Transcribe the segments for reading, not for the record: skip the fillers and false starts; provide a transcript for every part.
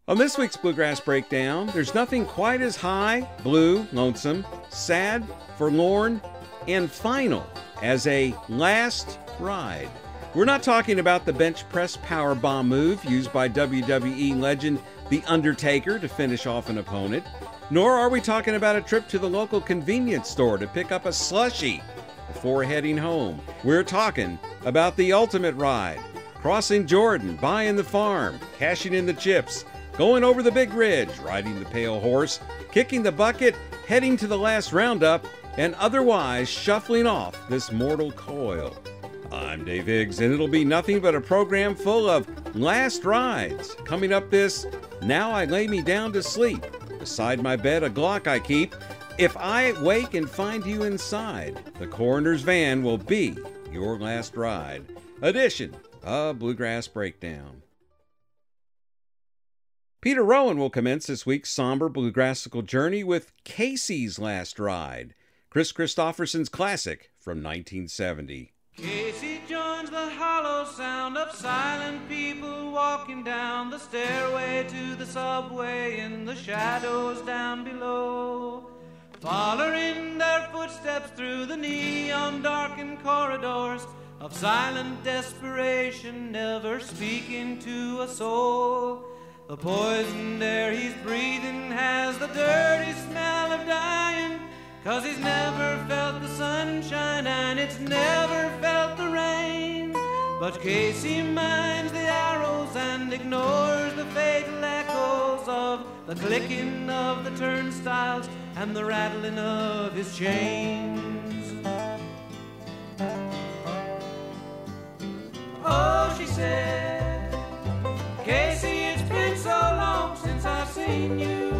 On this week's Bluegrass Breakdown, there's nothing quite as high, blue, lonesome, sad, forlorn, and final as a last ride. We're not talking about the bench press power bomb move used by WWE legend The Undertaker to finish off an opponent, nor are we talking about a trip to the local convenience store to pick up a slushie before heading home. We're talking about the ultimate ride, crossing Jordan, buying the farm, cashing in the chips, going over the big ridge, riding the pale horse, kicking the bucket, heading to the last roundup, and otherwise shuffling off this mortal coil. I'm Dave Higgs, and it'll be nothing but a program full of last rides. Coming up this Now I Lay Me Down to Sleep. Beside my bed a Glock I keep. If I wake and find you inside, the coroner's van will be your last ride. Edition of Bluegrass Breakdown. Peter Rowan will commence this week's somber bluegrassical journey with Casey's Last Ride, Chris Christopherson's classic from 1970. Casey joins the hollow sound of silent people walking down the stairway to the subway in the shadows down below. Following their footsteps through the neon darkened corridors of silent desperation, never speaking to a soul. The poisoned air he's breathing has the dirty smell of dying, 'cause he's never felt the sunshine and it's never felt the rain. But Casey minds the arrows and ignores the fatal echoes of the clicking of the turnstiles and the rattling of his chains. Oh, she said, Casey, it's been so long since I've seen you.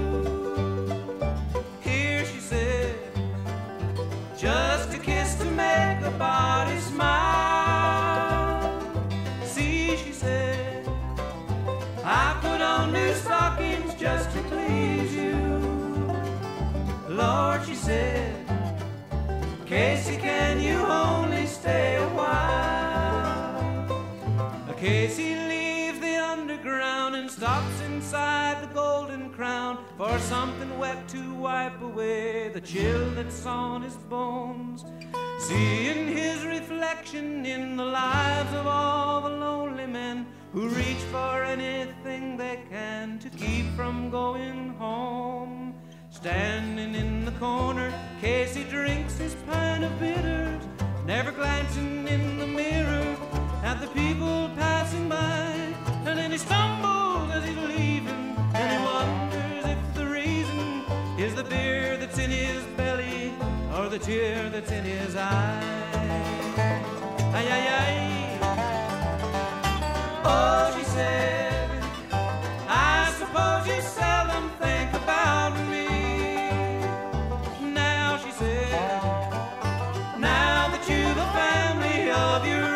Here, she said, just a kiss to make the body smile. See, she said, I put on new stockings just to please you. Lord, she said, Casey, can you only stay a while? Casey leaves the underground and stops inside the Golden Crown for something wet to wipe away the chill that's on his bones. Seeing his reflection in the lives of all the lonely men who reach for anything they can to keep from going home. Standing in the corner, Casey drinks his pint of bitters, never glancing in the mirror at the people passing by. And then he stumbles as he's leaving, and he wonders if the reason is the beer that's in his belly or the tear that's in his eye. Ay, ay, ay. Oh, she said, I suppose you seldom think about me. Now, she said, now that you've a family of your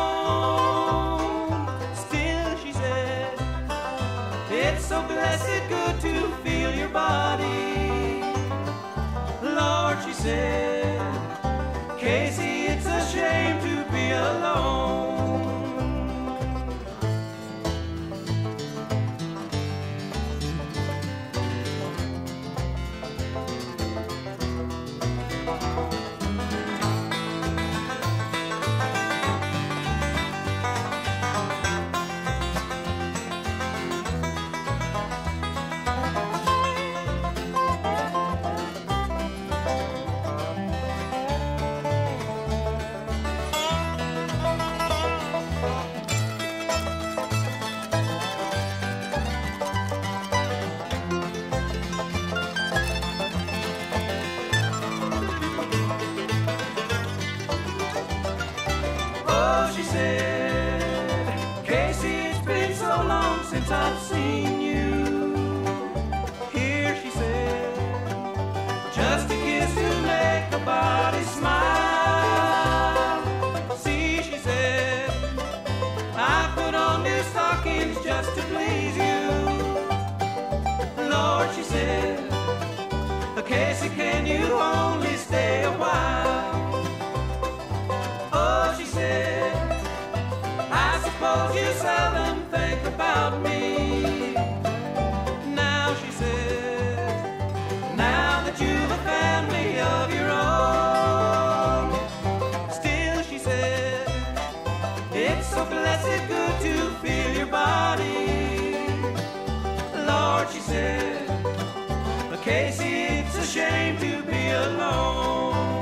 own, still, she said, it's so blessed good to feel your body. Lord, she said, Casey, it's a shame to be alone. alone.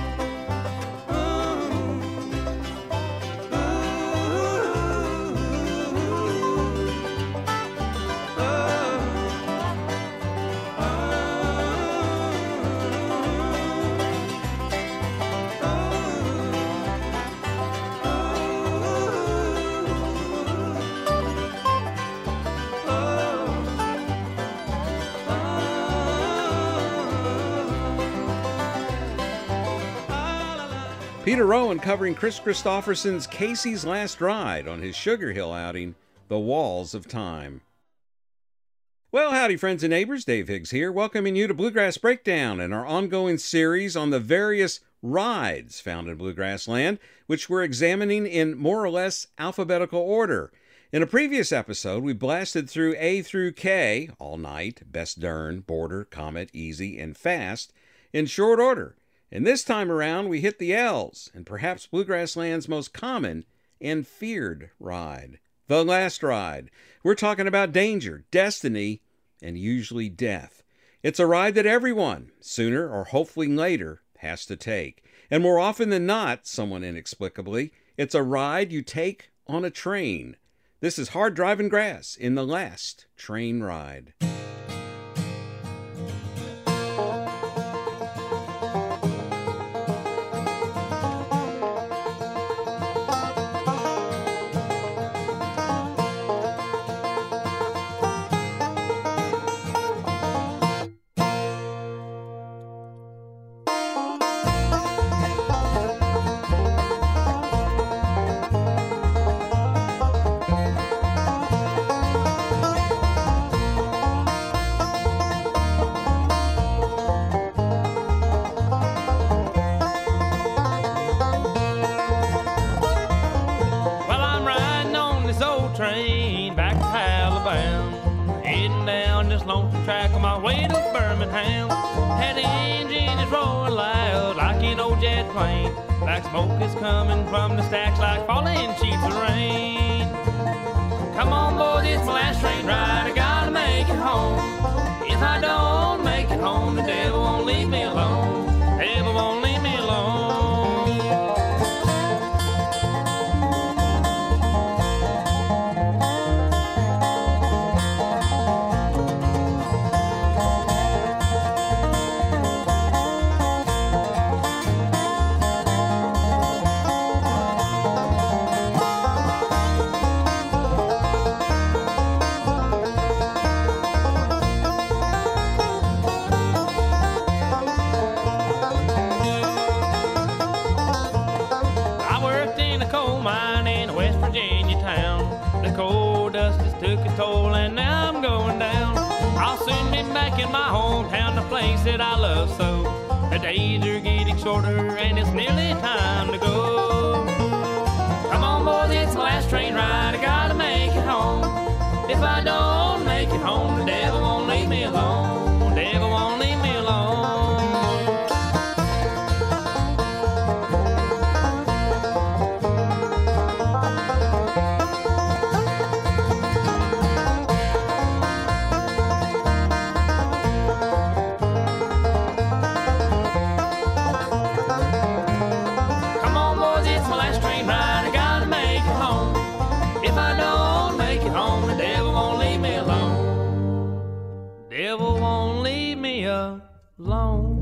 Peter Rowan covering Chris Christopherson's Casey's Last Ride on his Sugar Hill outing, The Walls of Time. Well, howdy friends and neighbors, Dave Higgs here, welcoming you to Bluegrass Breakdown and our ongoing series on the various rides found in Bluegrass land, which we're examining in more or less alphabetical order. In a previous episode, we blasted through A through K, all night, best dern, border, comet, easy, and fast, in short order. And this time around, we hit the L's, and perhaps Bluegrass land's most common and feared ride, the last ride. We're talking about danger, destiny, and usually death. It's a ride that everyone, sooner or hopefully later, has to take. And more often than not, somewhat inexplicably, it's a ride you take on a train. This is Hard Driving Grass in the last train ride. Train back to Alabama, heading down this lonesome track on my way to Birmingham. And the engine is roaring loud like an old jet plane. Black smoke is coming from the stacks like falling sheets of rain. Come on, boys, it's my last train ride. I gotta make it home. If I don't make it home, the devil won't leave me alone. The devil won't leave me alone. In my hometown, the place that I love so. The days are getting shorter and it's nearly time to go. Come on, boys, it's my last train ride. I gotta make it home. If I don't make it home, the devil won't leave me alone. The devil won't leave me alone. Devil won't leave me alone.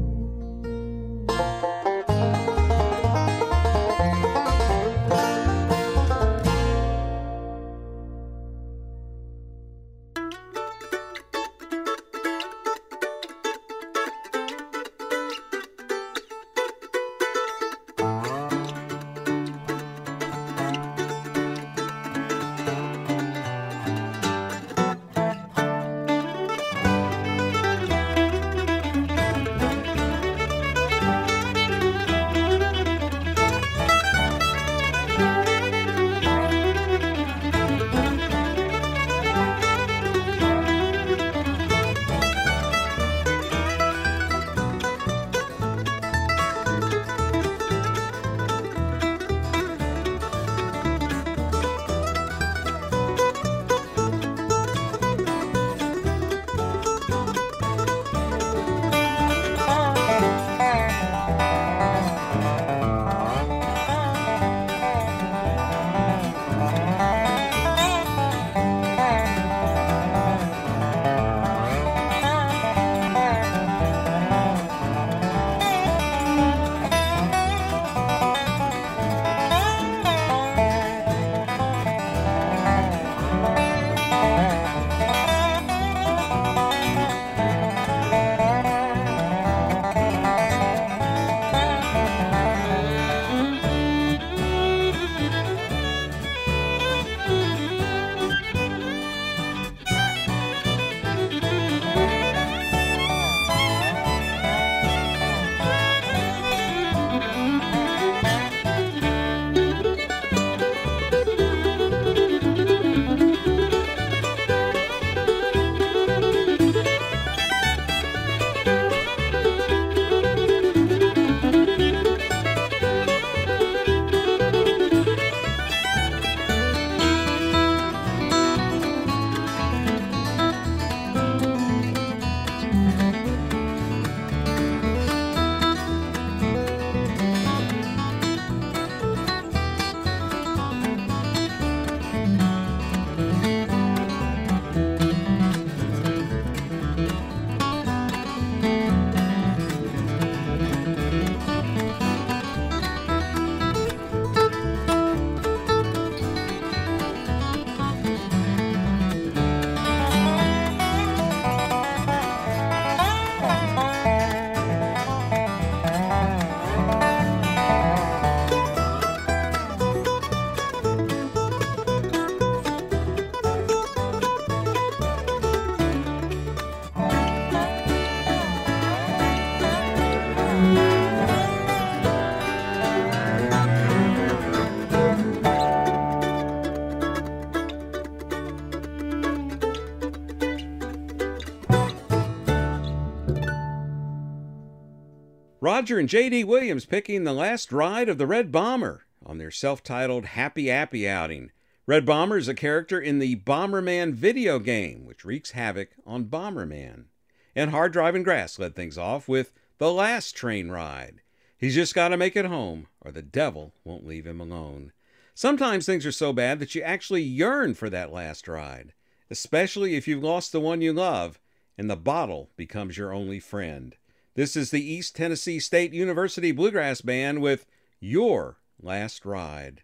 Roger and J.D. Williams picking the last ride of the Red Bomber on their self-titled Happy Appy outing. Red Bomber is a character in the Bomberman video game, which wreaks havoc on Bomberman. And Hard Driving Grass led things off with The Last Train Ride. He's just got to make it home, or the devil won't leave him alone. Sometimes things are so bad that you actually yearn for that last ride, especially if you've lost the one you love, and the bottle becomes your only friend. This is the East Tennessee State University Bluegrass Band with Your Last Ride.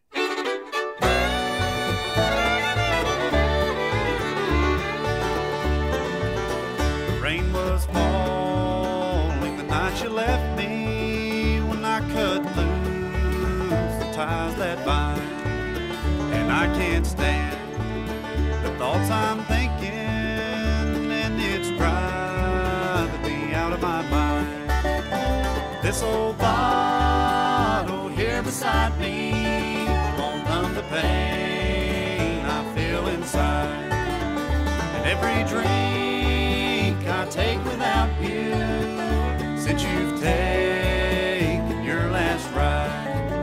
The rain was falling the night you left me, when I cut loose the ties that bind. And I can't stand the thoughts I'm thinking, and it's driving me out of my mind. This old bottle here beside me won't numb the pain I feel inside. And every drink I take without you, since you've taken your last ride.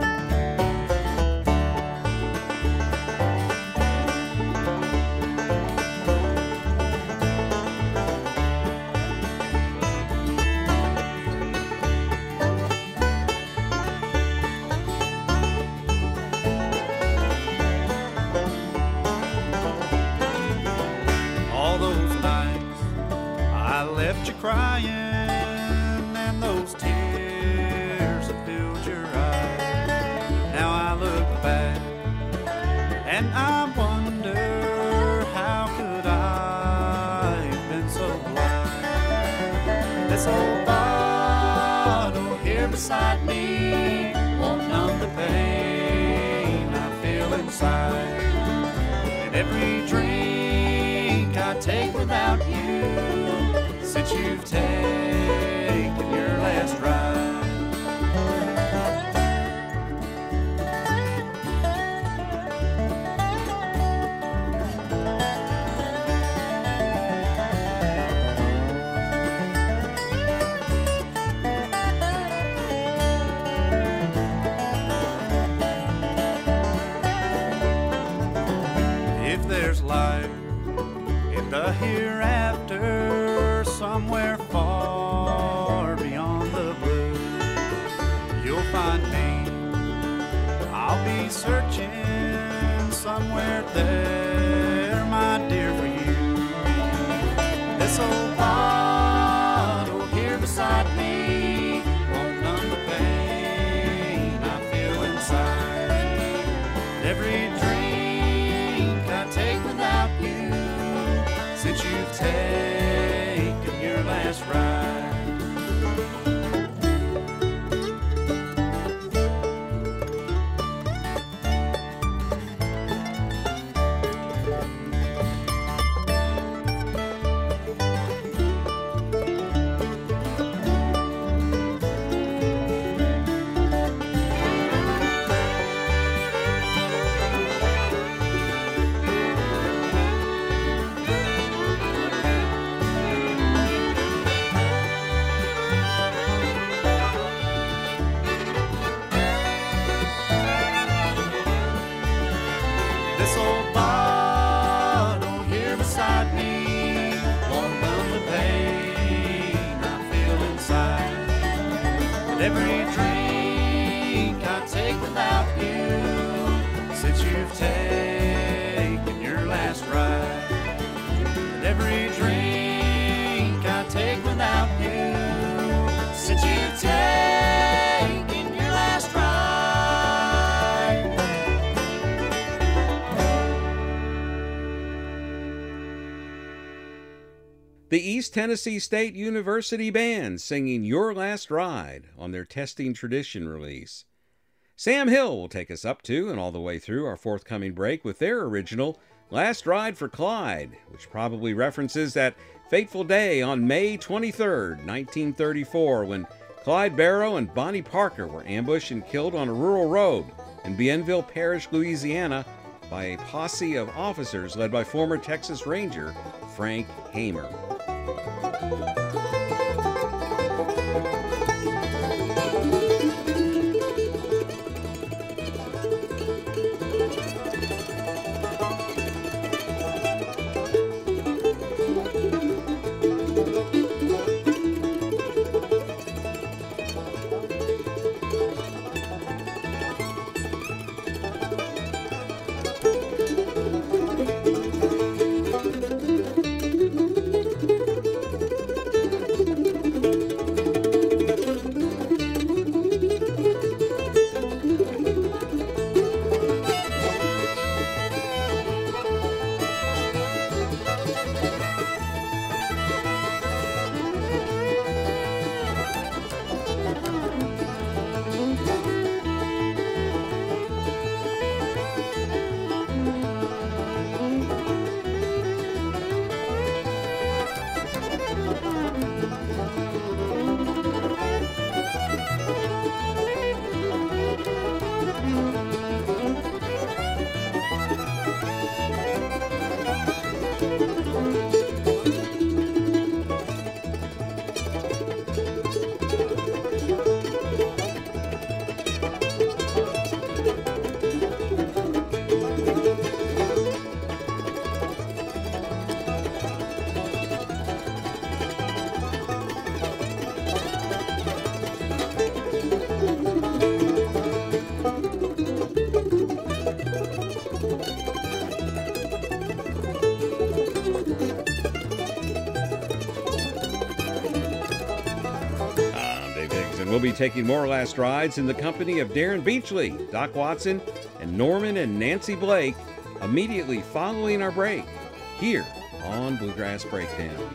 Crying, and those tears have filled your eyes. Now I look back and I wonder, how could I have been so blind? This old bottle here beside me won't numb the pain I feel inside. And every drink I take without you, since you've taken your last ride. If there's life in the hereafter, somewhere far beyond the blue, you'll find me. I'll be searching somewhere there, my dear, for you. This old bottle here beside me won't numb the pain I feel inside. Every drink I take without you, since you've taken your last ride. This old bottle here beside me won't numb the pain I feel inside. And every drink I take without you, since you've taken your last ride. And every drink I take without you, since you've taken your last ride. The East Tennessee State University Band singing Your Last Ride on their Testing Tradition release. Sam Hill will take us up to and all the way through our forthcoming break with their original Last Ride for Clyde, which probably references that fateful day on May 23rd, 1934, when Clyde Barrow and Bonnie Parker were ambushed and killed on a rural road in Bienville Parish, Louisiana, by a posse of officers led by former Texas Ranger Frank Hamer. We'll be taking more last rides in the company of Darren Beachley, Doc Watson, and Norman and Nancy Blake immediately following our break here on Bluegrass Breakdown.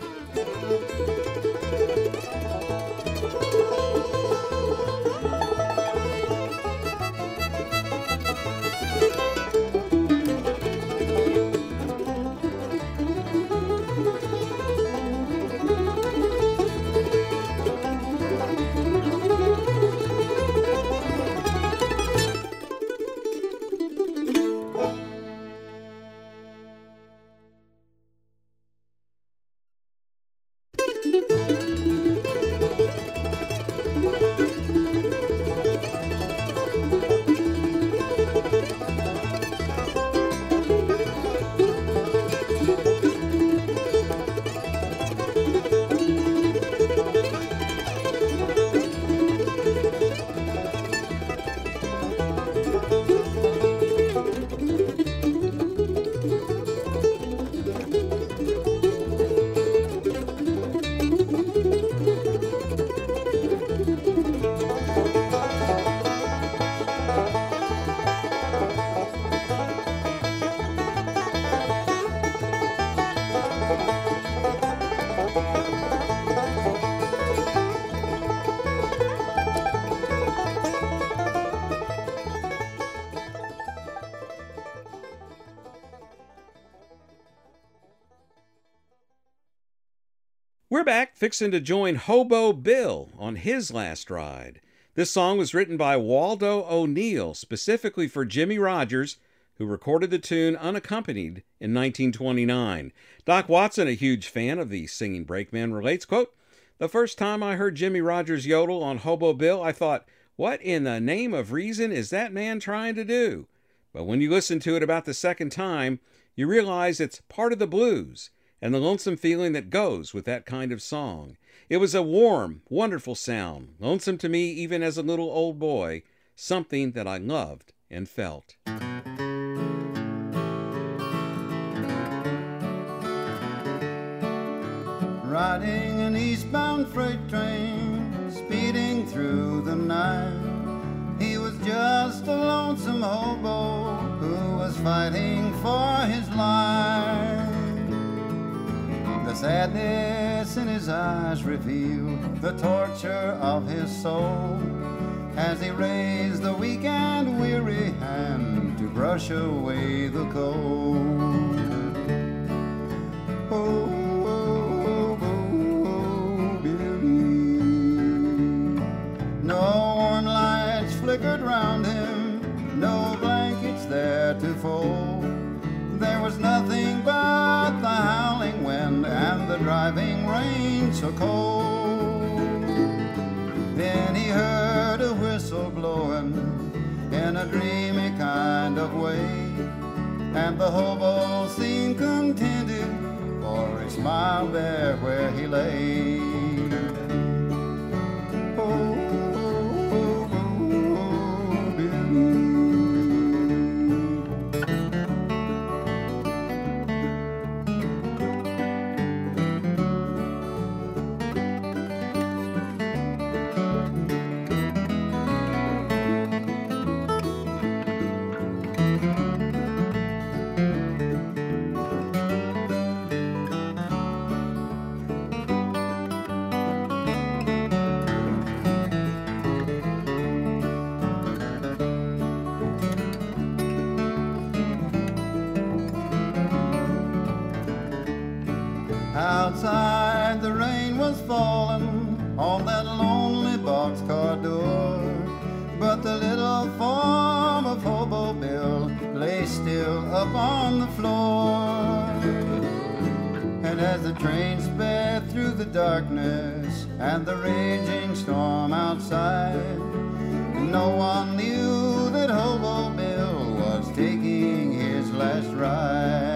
We're back, fixing to join Hobo Bill on his last ride. This song was written by Waldo O'Neill specifically for Jimmie Rodgers, who recorded the tune unaccompanied in 1929. Doc Watson, a huge fan of the singing brakeman, relates, quote, "The first time I heard Jimmie Rodgers yodel on Hobo Bill, I thought, what in the name of reason is that man trying to do? But when you listen to it about the second time, you realize it's part of the blues and the lonesome feeling that goes with that kind of song. It was a warm, wonderful sound, lonesome to me even as a little old boy, something that I loved and felt." Riding an eastbound freight train, speeding through the night, he was just a lonesome hobo who was fighting for his life. The sadness in his eyes revealed the torture of his soul as he raised the weak and weary hand to brush away the cold. Oh, oh, oh, Billy. No warm lights flickered round him, no blankets there to fold. There was nothing but the howling wind and the driving rain so cold. Then he heard a whistle blowing in a dreamy kind of way, and the hobo seemed contented, for he smiled there where he lay. Oh, oh, oh, oh, Billy. Outside the rain was falling on that lonely boxcar door, but the little form of Hobo Bill lay still up on the floor. And as the train sped through the darkness and the raging storm outside, no one knew that Hobo Bill was taking his last ride.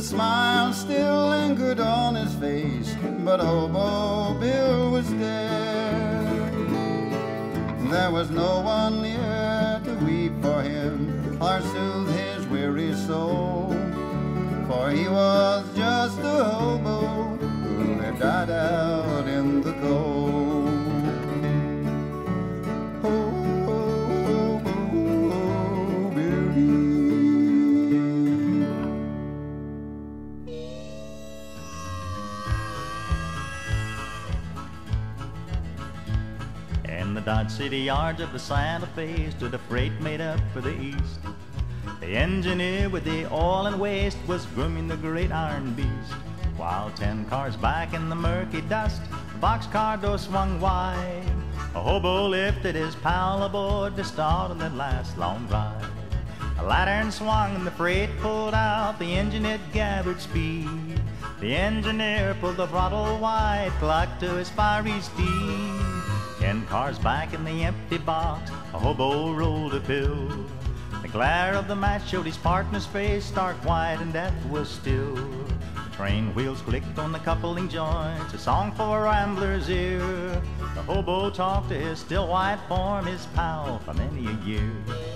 smile still lingered on his face, but Hobo Bill was dead. There was no one near to weep for him or soothe his weary soul, for he was just a hobo who had died out in the cold. In the Dodge City yards of the Santa Fe stood a freight made up for the East. The engineer with the oil and waste was grooming the great iron beast, while 10 cars back in the murky dust, the boxcar door swung wide. A hobo lifted his pal aboard to start on that last long ride. A lantern swung and the freight pulled out, the engine it gathered speed. The engineer pulled the throttle wide, clucked to his fiery steed. 10 cars back in the empty box, a hobo rolled a pill. The glare of the match showed his partner's face, stark white, and death was still. The train wheels clicked on the coupling joints, a song for a rambler's ear. The hobo talked to his still white form, his pal for many a year.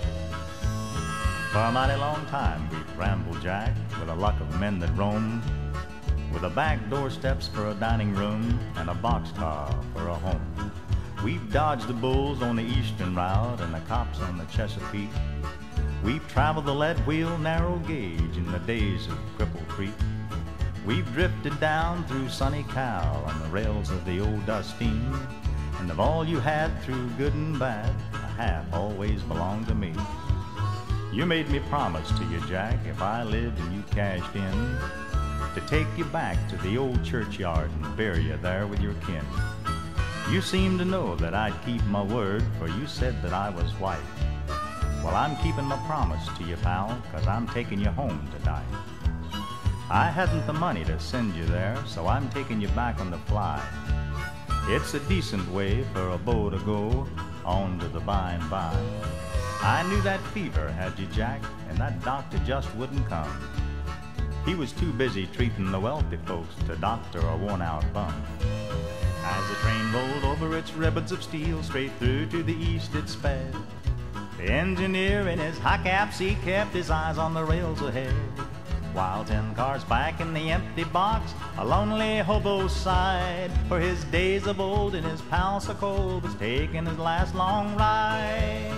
For a mighty long time we've rambled, Jack, with the luck of men that roam, with the back door steps for a dining room and a boxcar for a home. We've dodged the bulls on the eastern route and the cops on the Chesapeake. We've traveled the lead wheel narrow gauge in the days of Cripple Creek. We've drifted down through sunny Cal on the rails of the old Dustine. And of all you had through good and bad, a half always belonged to me. You made me promise to you, Jack, if I lived and you cashed in, to take you back to the old churchyard and bury you there with your kin. You seemed to know that I'd keep my word, for you said that I was white. Well, I'm keeping my promise to you, pal, 'cause I'm taking you home tonight. I hadn't the money to send you there, so I'm taking you back on the fly. It's a decent way for a beau to go on to the by and by. I knew that fever had you, Jack, and that doctor just wouldn't come. He was too busy treating the wealthy folks to doctor a worn-out bum. As the train rolled over its ribbons of steel, straight through to the east it sped. The engineer in his high cap seat kept his eyes on the rails ahead, while 10 cars back in the empty box, a lonely hobo sighed, for his days of old and his pal so cold was taking his last long ride.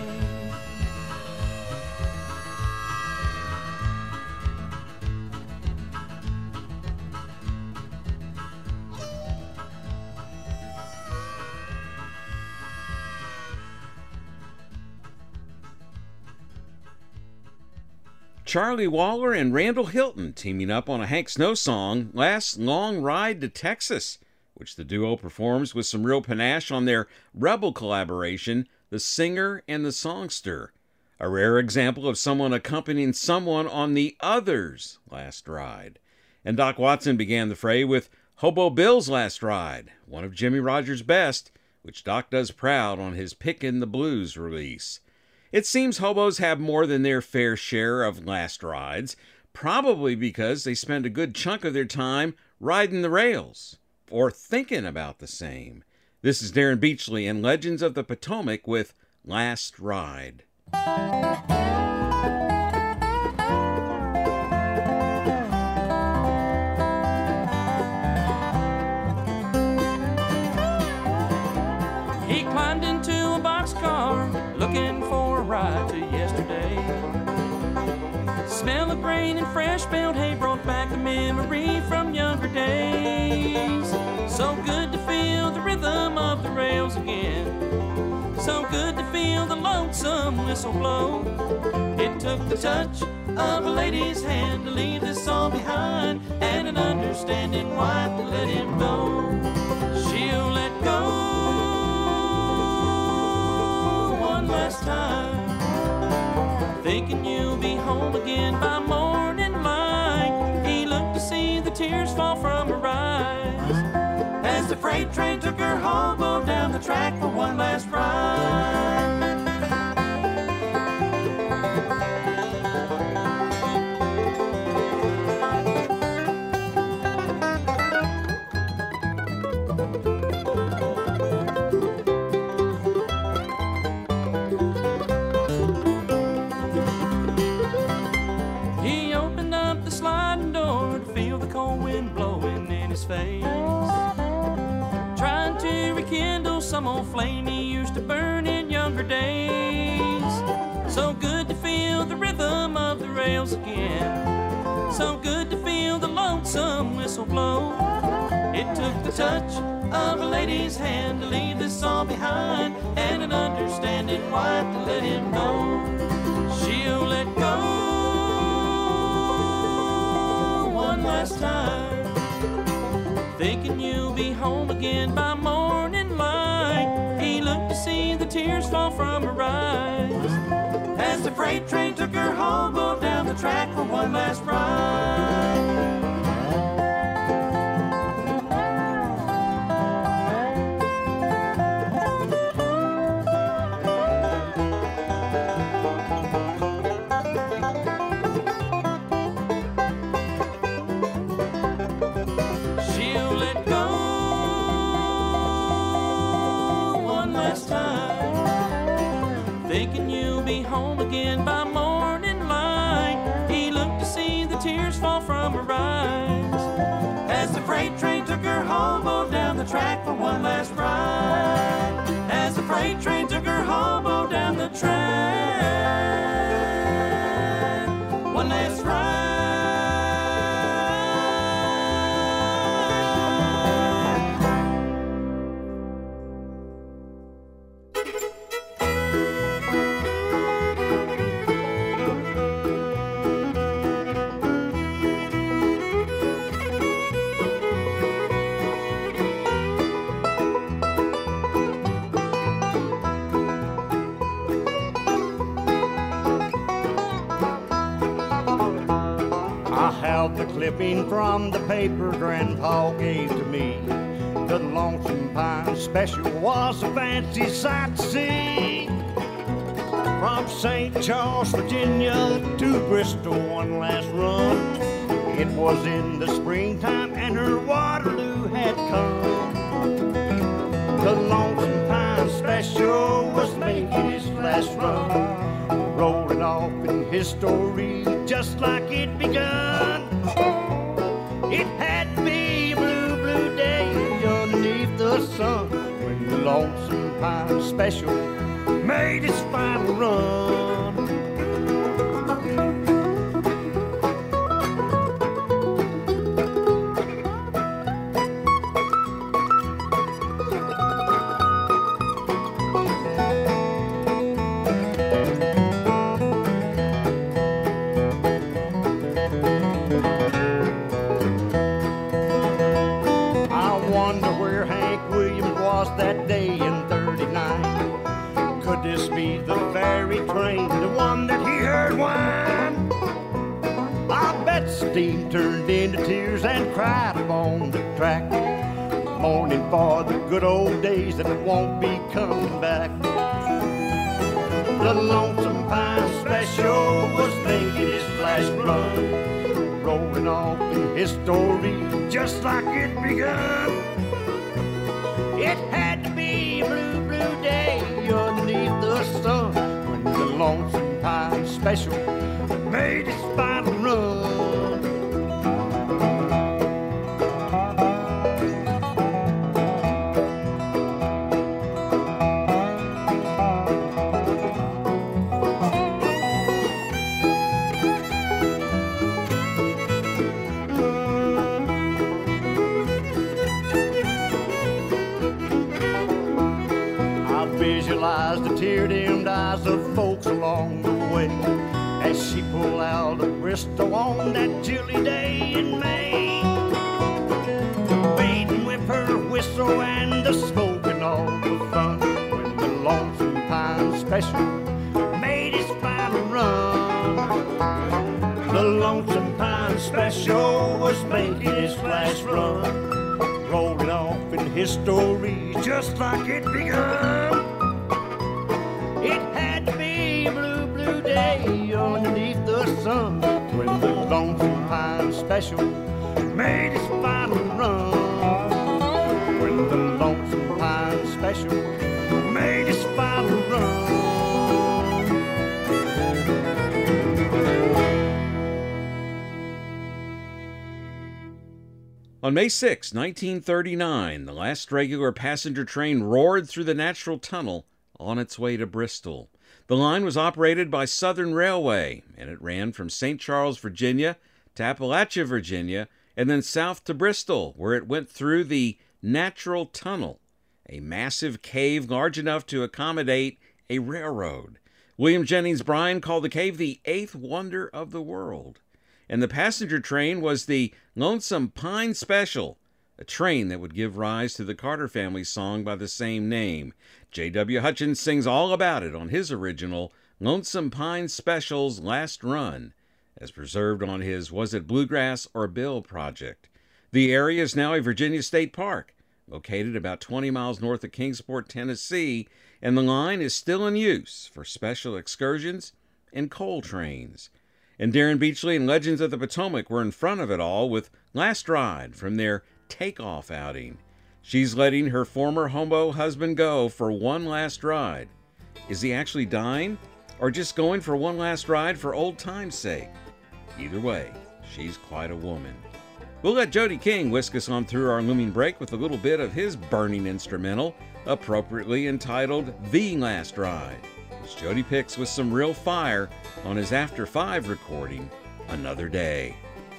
Charlie Waller and Randall Hilton teaming up on a Hank Snow song, Last Long Ride to Texas, which the duo performs with some real panache on their Rebel collaboration, The Singer and the Songster, a rare example of someone accompanying someone on the other's last ride. And Doc Watson began the fray with Hobo Bill's Last Ride, one of Jimmy Rogers' best, which Doc does proud on his Pickin' the Blues release. It seems hobos have more than their fair share of last rides, probably because they spend a good chunk of their time riding the rails, or thinking about the same. This is Darren Beachley in Legends of the Potomac with Last Ride. He climbed into a boxcar looking for a ride to yesterday. Smell of grain and fresh baled hay brought back a memory from younger days. So good to feel the rhythm of the rails again. So good to feel the lonesome whistle blow. It took the touch of a lady's hand to leave this all behind, and an understanding wife to let him go. She'll let go last time, thinking you'll be home again by morning light. He looked to see the tears fall from her eyes as the freight train took her hobo down the track for one last ride. cold wind blowing in his face, trying to rekindle some old flame he used to burn in younger days. So good to feel the rhythm of the rails again, so good to feel the lonesome whistle blow. It took the touch of a lady's hand to leave this all behind, and an understanding wife to let him know she'll let go one last time, thinking you'll be home again by morning light. He looked to see the tears fall from her eyes as the freight train took her hobo down the track for one last ride. She'll let go one last time, thinking you'll be home again by morning light. He looked to see the tears fall from her eyes as the freight train took her hobo down the track for one last ride. As the freight train took her hobo down the track, one last ride. I have the clipping from the paper Grandpa gave to me. The Lonesome Pine Special was a fancy sight to see. From St. Charles, Virginia to Bristol, one last run. It was in the springtime and her Waterloo had come. The Lonesome Pine Special was making its last run, rolling off in history just like it begun. It had to be a blue, blue day underneath the sun when the Lonesome Pine Special made its final run. That day in '39. Could this be the ferry train, the one that he heard whine? I bet steam turned into tears and cried upon the track, mourning for the good old days that won't be coming back. The Lonesome Pine Special was making its last run, rolling off in history just like it begun. It had to be a blue, blue day underneath the sun when the Lonesome Pine Special made its final run. Visualize the tear-dimmed eyes of folks along the way as she pulled out of Bristol on that chilly day in May, waiting with her whistle and the smoke and all the fun when the Lonesome Pine Special made its final run. The Lonesome Pine Special was making its last run, rolling off in history just like it begun. It had to be a blue, blue day underneath the sun when the Lonesome Pine Special made its final run. When the Lonesome Pine Special made its final run. On May 6, 1939, the last regular passenger train roared through the Natural Tunnel on its way to Bristol. The line was operated by Southern Railway, and it ran from St. Charles, Virginia to Appalachia, Virginia, and then south to Bristol, where it went through the Natural Tunnel, a massive cave large enough to accommodate a railroad. William Jennings Bryan called the cave the eighth wonder of the world. And the passenger train was the Lonesome Pine Special, a train that would give rise to the Carter Family song by the same name. J.W. Hutchins sings all about it on his original Lonesome Pine Special's Last Run, as preserved on his Was It Bluegrass or Bill project. The area is now a Virginia State Park, located about 20 miles north of Kingsport, Tennessee, and the line is still in use for special excursions and coal trains. And Darren Beachley and Legends of the Potomac were in front of it all with Last Ride from their takeoff outing. She's letting her former hobo husband go for one last ride. Is he actually dying, or just going for one last ride for old time's sake? Either way, she's quite a woman. We'll let Jody King whisk us on through our looming break with a little bit of his burning instrumental, appropriately entitled The Last Ride, which Jody picks with some real fire on his After 5 recording, Another Day.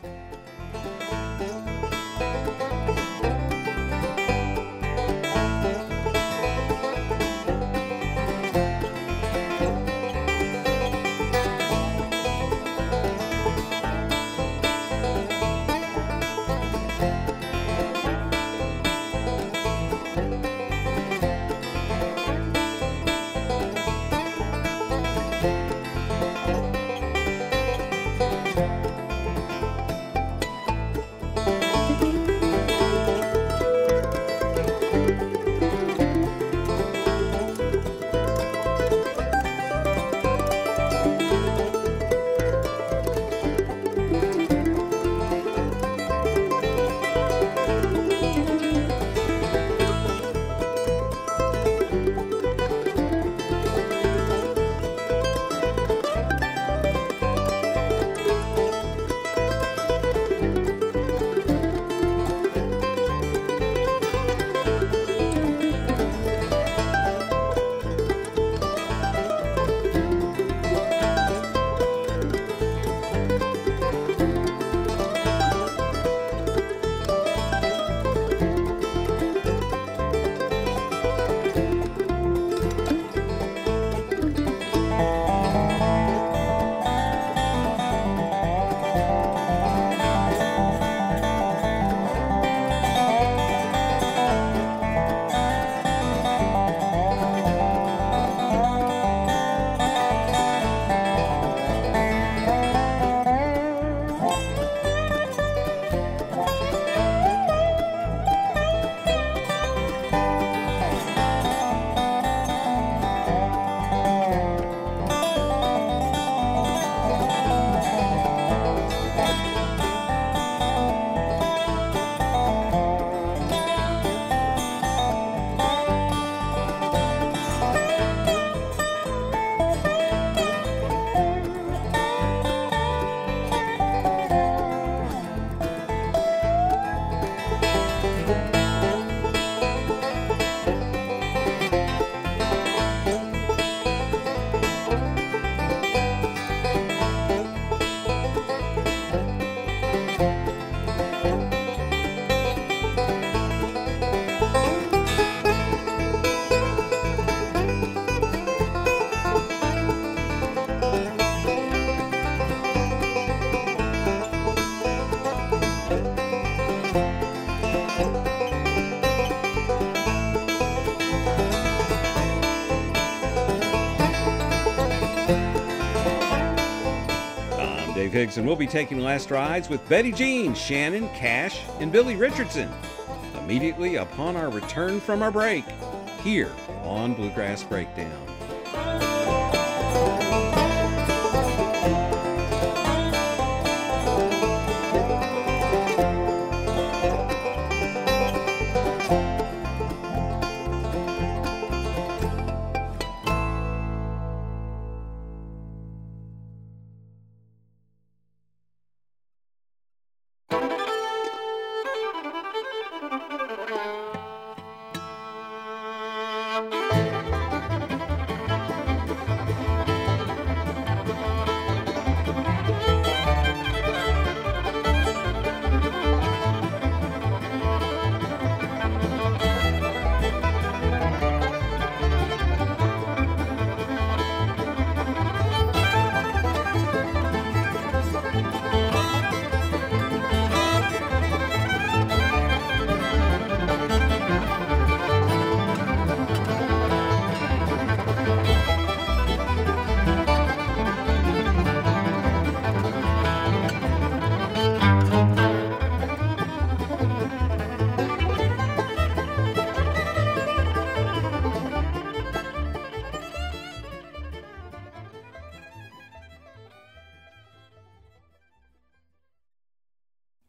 Dave Higgs, and we'll be taking last rides with Betty Jean, Shannon, Cash, and Billy Richardson immediately upon our return from our break here on Bluegrass Breakdown.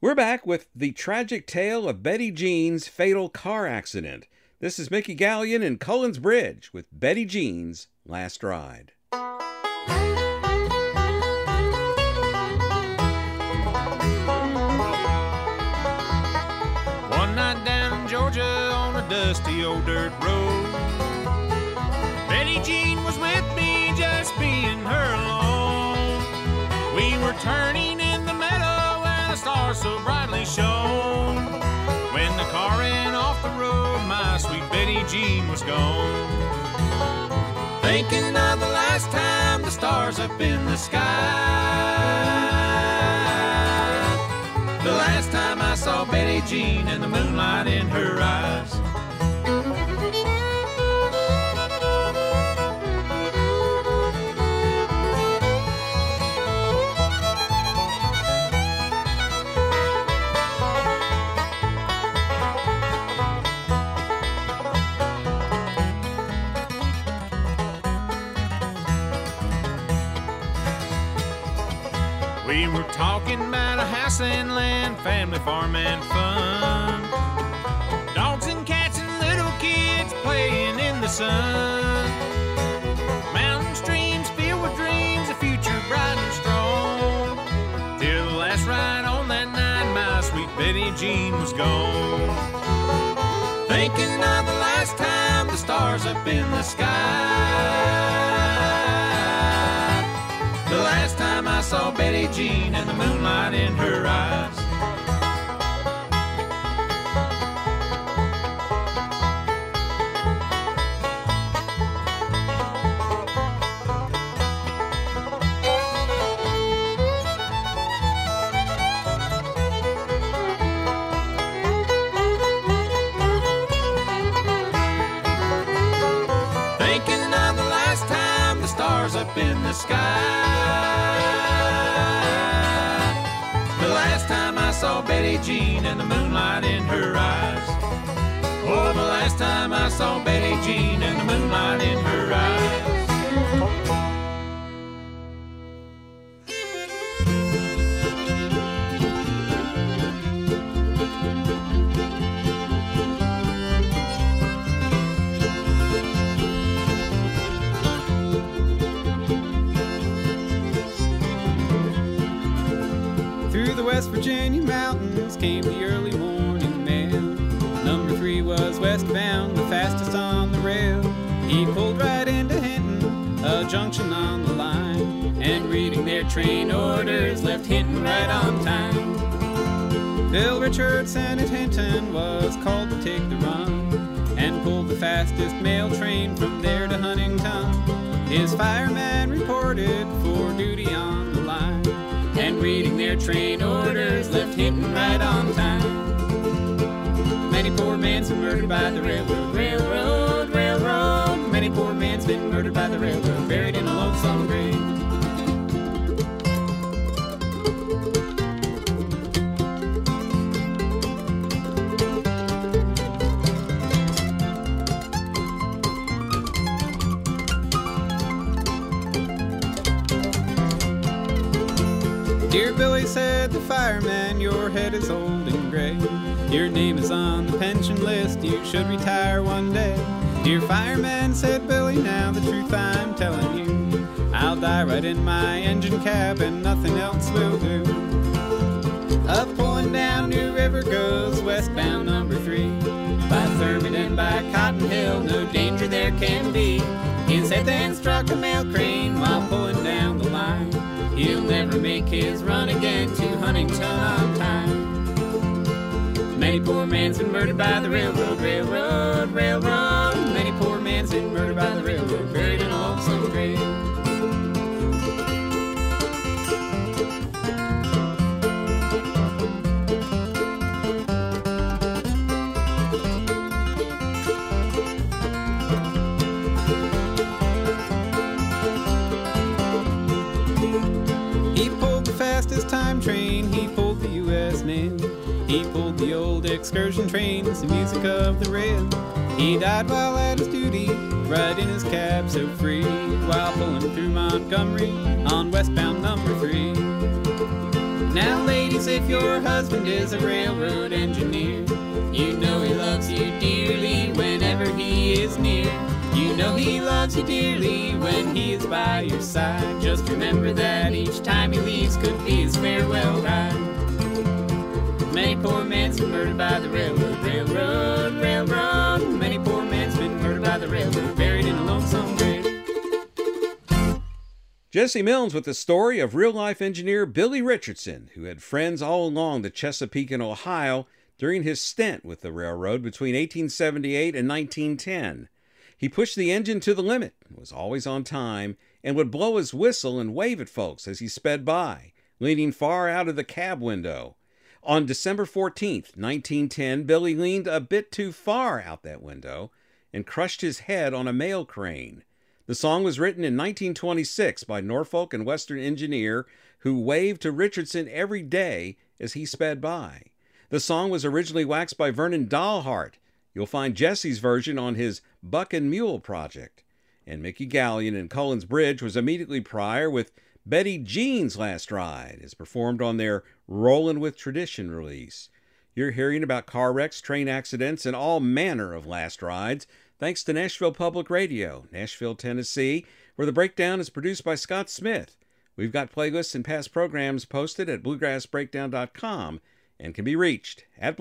We're back with the tragic tale of Betty Jean's fatal car accident. This is Mickey Gallion and Cullen's Bridge with Betty Jean's Last Ride. One night down in Georgia on a dusty old dirt road, Betty Jean was with me, just being her alone. We were turning in the meadow where the stars so brightly shone. When the car ran off the road, my sweet Betty Jean was gone. Thinking of the last time, the stars up in the sky, the last time I saw Betty Jean and the moonlight in her eyes. We were talking about a house and land, family, farm, and fun. Dogs and cats and little kids playing in the sun. Mountain streams filled with dreams, a future bright and strong. Till the last ride on that night, my sweet Betty Jean was gone. Thinking of the last time, the stars up in the sky, the last time I saw Betty Jean and the moonlight in her eyes. Thinking of the last time, the stars up in the sky, the last time I saw Betty Jean and the moonlight in her eyes. Oh, the last time I saw Betty Jean and the moonlight in her eyes. Through the West Virginia mountains came the early morning mail. Number 3 was westbound, the fastest on the rail. He pulled right into Hinton, a junction on the line, and reading their train orders left Hinton right on time. Bill Richardson at Hinton was called to take the run and pulled the fastest mail train from there to Huntington. His fireman reported for duty on the line, and reading their train orders left Hinton right on time. Many poor man's been murdered by the railroad, railroad, railroad. Many poor man's been murdered by the railroad, buried in a lonesome grave. Dear Billy, said the fireman, your head is old and gray. Your name is on the pension list, you should retire one day. Dear fireman, said Billy, now the truth I'm telling you, I'll die right in my engine cab and nothing else will do. Up pulling down New River goes westbound number 3. By Thurman and by Cotton Hill, no danger there can be. His head then struck a mail crane while pulling down the line. He'll never make his run again to Huntington on time. Many poor man's been murdered by the railroad, railroad, railroad. Many poor man's been murdered by the railroad, buried in a lonesome grave. He pulled the fastest time train, he pulled the U.S. mail. He pulled the old excursion trains, the music of the rail. He died while at his duty, right in his cab so free, while pulling through Montgomery on westbound number 3. Now, ladies, if your husband is a railroad engineer, you know he loves you dearly whenever he is near. You know he loves you dearly when he is by your side. Just remember that each time he leaves could be his farewell ride. Many poor men's been murdered by the railroad, railroad, railroad. Many poor men's been murdered by the railroad, buried in a lonesome grave. Jesse Milnes with the story of real-life engineer Billy Richardson, who had friends all along the Chesapeake and Ohio during his stint with the railroad between 1878 and 1910. He pushed the engine to the limit, was always on time, and would blow his whistle and wave at folks as he sped by, leaning far out of the cab window. On December 14th, 1910, Billy leaned a bit too far out that window and crushed his head on a mail crane. The song was written in 1926 by Norfolk and Western engineer who waved to Richardson every day as he sped by. The song was originally waxed by Vernon Dalhart. You'll find Jesse's version on his Buck and Mule project. And Mickey Gallion and Cullen's Bridge was immediately prior with Betty Jean's Last Ride, as performed on their Rollin' with Tradition release. You're hearing about car wrecks, train accidents, and all manner of last rides, thanks to Nashville Public Radio, Nashville, Tennessee, where the breakdown is produced by Scott Smith. We've got playlists and past programs posted at bluegrassbreakdown.com and can be reached at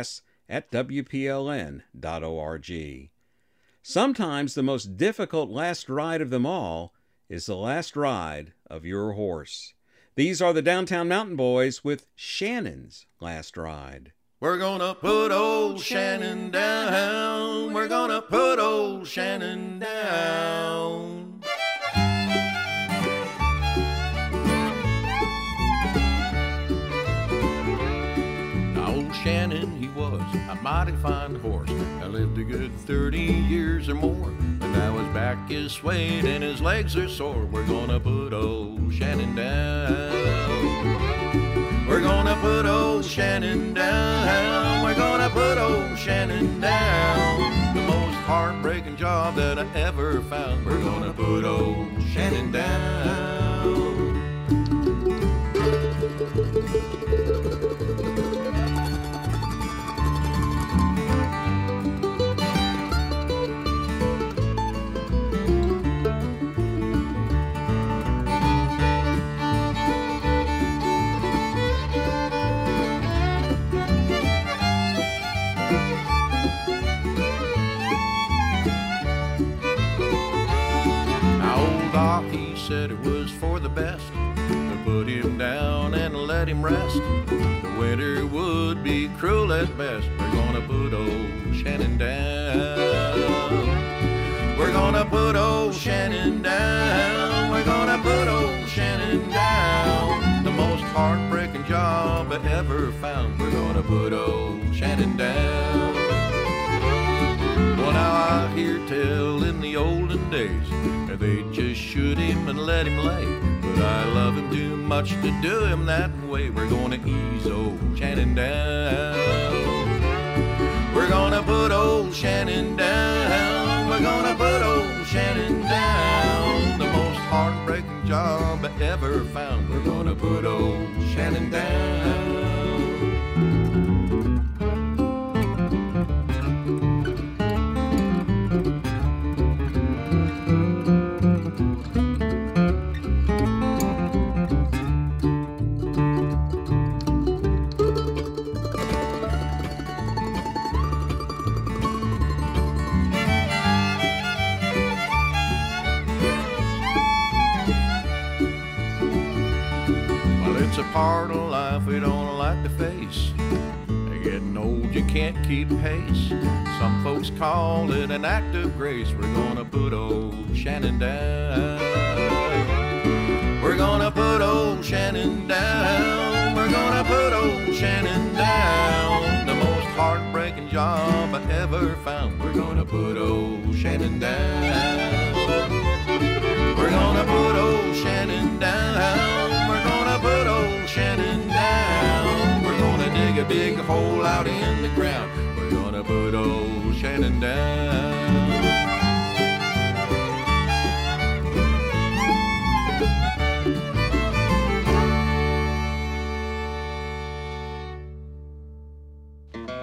bluegrass@wpln.org. Sometimes the most difficult last ride of them all is the last ride of your horse. These are the Downtown Mountain Boys with Shannon's Last Ride. We're gonna put old Shannon down. We're gonna put old Shannon down. Now old Shannon, he was a mighty fine horse. I lived a good 30 years or more. But now his back is swayed and his legs are sore. We're gonna put old Shannon down. We're gonna put old Shannon down. We're gonna put old Shannon down. The most heartbreaking job that I ever found. We're gonna put old Shannon down. Said it was for the best to put him down and let him rest. The winter would be cruel at best. We're gonna put old Shannon down. We're gonna put old Shannon down. We're gonna put old Shannon down. The most heartbreaking job I ever found. We're gonna put old Shannon down. Well, now I hear tell in the olden days they just shoot him and let him lay. But I love him too much to do him that way. We're gonna ease old Shannon down. We're gonna put old Shannon down. We're gonna put old Shannon down. The most heartbreaking job I ever found. We're gonna put old Shannon down. It's a part of life we don't like to face. Getting old, you can't keep pace. Some folks call it an act of grace. We're gonna put old Shannon down. We're gonna put old Shannon down. We're gonna put old Shannon down. The most heartbreaking job I ever found. We're gonna put old Shannon down. We're gonna put old Shannon down. We're gonna put old Shannon down. We're gonna dig a big hole out in the ground. We're gonna put old Shannon down.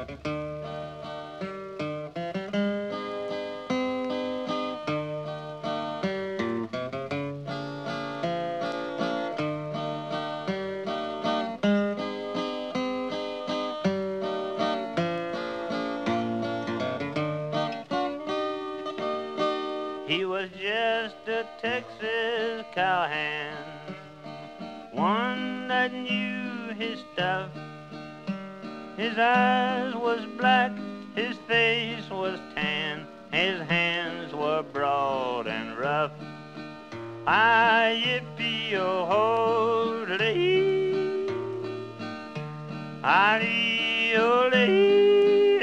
He was just a Texas cowhand, one that knew his stuff. His eyes was black, his face was tan, his hands were broad and rough. Hi-yippee-oh-ho-lee, hi-dee-oh-lee,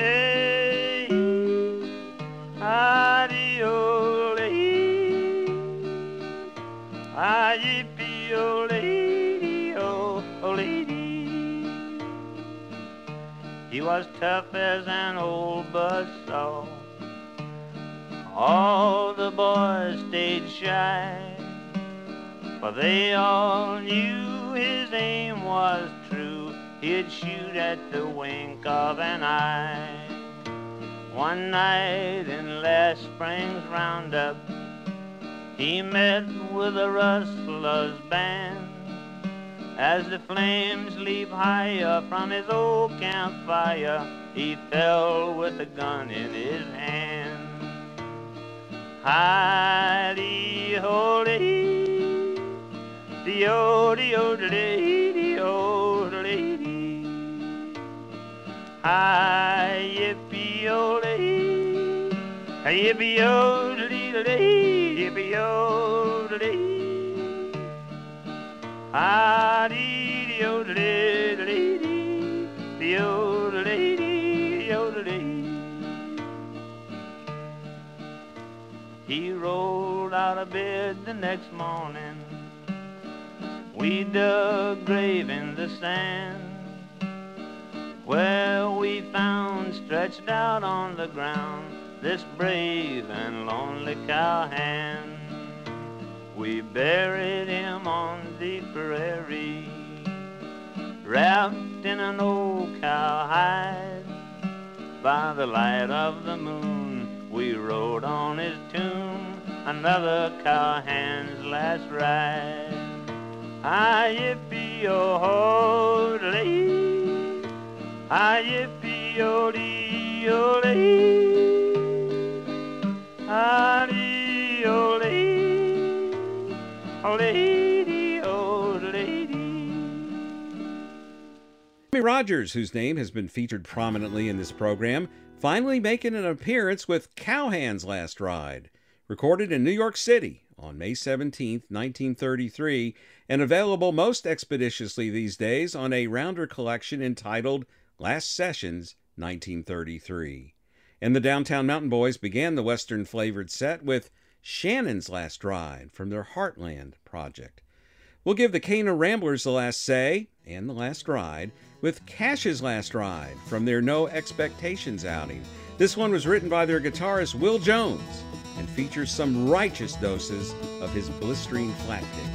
hi-dee-oh-lee, hi-yippee-oh-lee-dee-oh-lee. He was tough as an old buzzsaw. All the boys stayed shy, for they all knew his aim was true. He'd shoot at the wink of an eye. One night in last spring's roundup, he met with a rustler's band. As the flames leap higher from his old campfire, he fell with a gun in his hand. Hi-dee-ho-lee, dee-oh-dee-oh-dee, dee-oh-dee-dee. Hi-yippee-oh-lee, yippee-oh-dee-dee, yippee-oh-dee. Ah-dee-dee-oh-dee-dee-dee, dee-oh-dee-dee-dee-oh-dee. He rolled out of bed the next morning. We dug a grave in the sand, where we found stretched out on the ground this brave and lonely cowhand. We buried him on the prairie, wrapped in an old cowhide. By the light of the moon, we rode on his tomb, another cowhand's last ride. Hi-yippee-oh-ho-lee, hi-yippee-oh-dee-oh-lee, hi-dee-oh-lee. Lady, oh lady. Jimmie Rodgers, whose name has been featured prominently in this program, finally making an appearance with Cowhand's Last Ride, recorded in New York City on May 17, 1933, and available most expeditiously these days on a rounder collection entitled Last Sessions 1933. And the Downtown Mountain Boys began the Western-flavored set with Shannon's Last Ride from their Heartland project. We'll give the Cana Ramblers the last say and the last ride with Cash's Last Ride from their No Expectations outing. This one was written by their guitarist Will Jones and features some righteous doses of his blistering flat pick.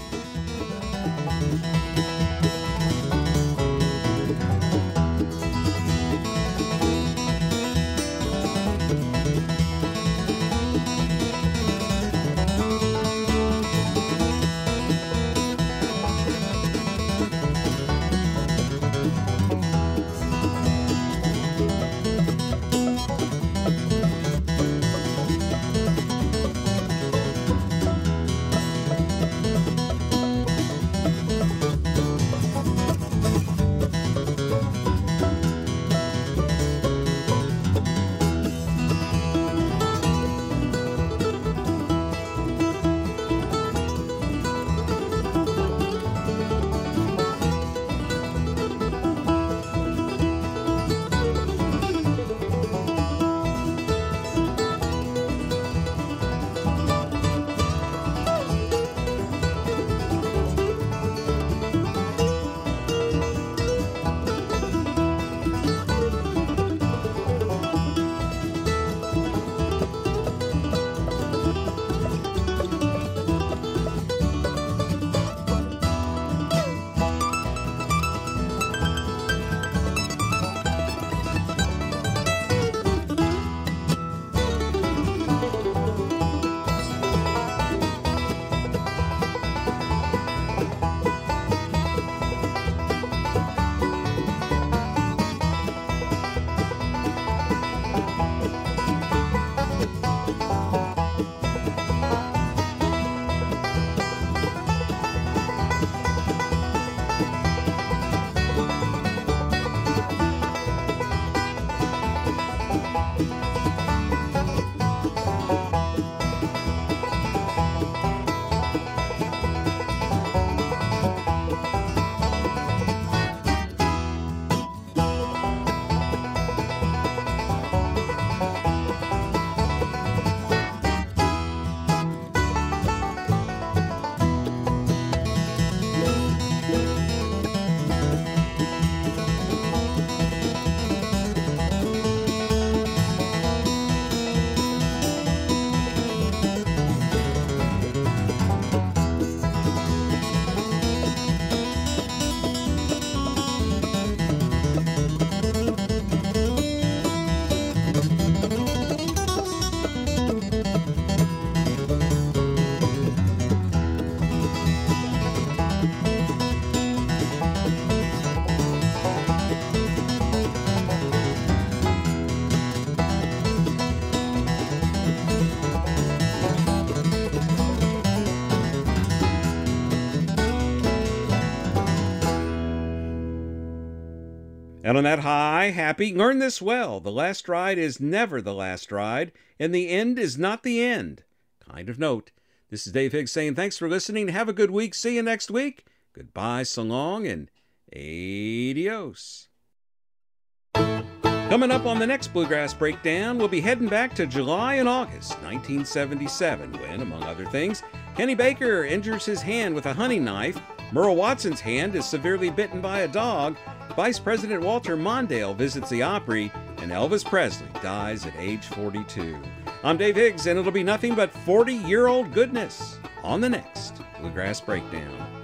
And on that high, happy, learn this well. The last ride is never the last ride, and the end is not the end. Kind of note. This is Dave Higgs saying thanks for listening. Have a good week. See you next week. Goodbye, so long, and adios. Coming up on the next Bluegrass Breakdown, we'll be heading back to July and August 1977 when, among other things, Kenny Baker injures his hand with a hunting knife, Merle Watson's hand is severely bitten by a dog, Vice President Walter Mondale visits the Opry, and Elvis Presley dies at age 42. I'm Dave Higgs, and it'll be nothing but 40-year-old goodness on the next Bluegrass Breakdown.